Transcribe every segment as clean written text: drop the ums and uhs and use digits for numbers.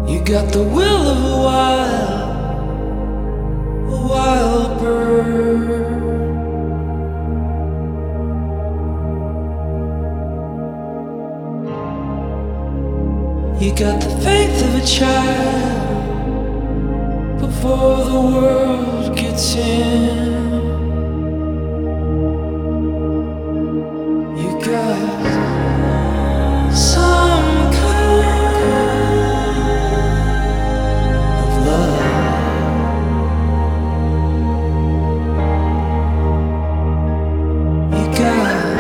You got the will of a wild bird. You got the faith of a child before the world gets in. You got some kind of love. You got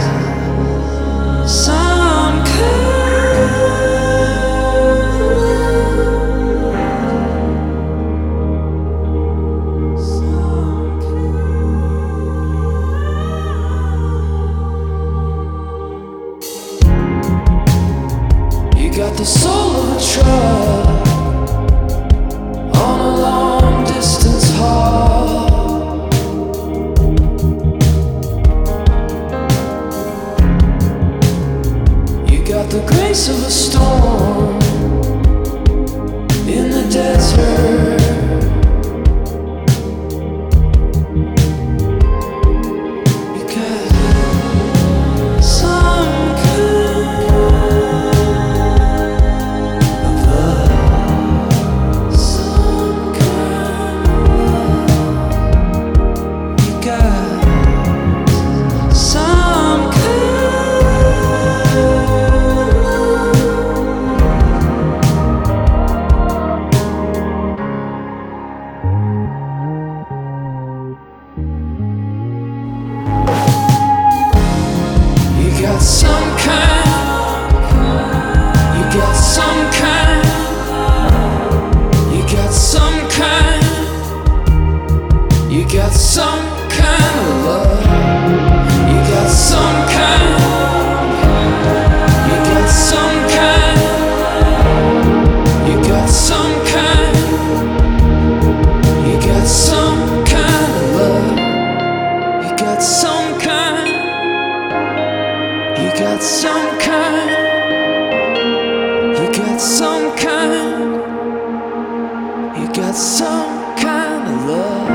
some kind of love. Some You got the soul of a truck on a long distance haul. You got the grace of a storm in the desert. You got some kind of love, some kind of love. You got some kind of You got some kind, you got some kind, you got some kind, you got some kind of love. You got some kind, you got some kind, you got some kind, you got some kind of love. You got some kind. You got some kind, you got some kind, you got some kind of love.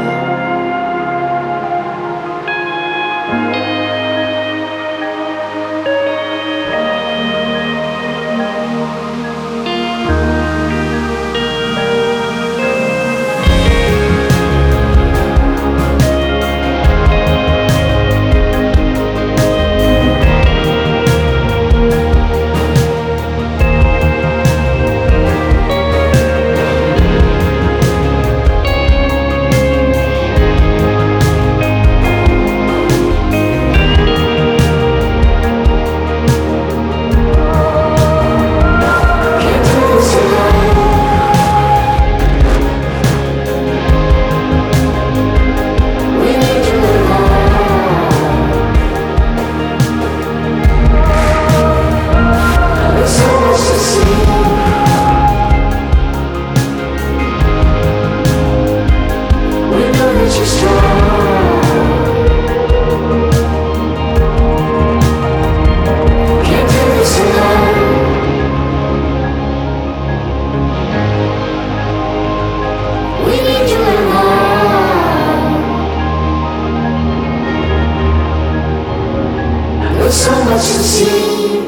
There's so much to see.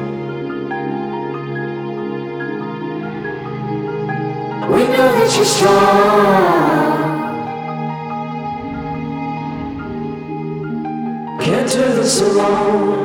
We know that you're strong. Can't do this alone.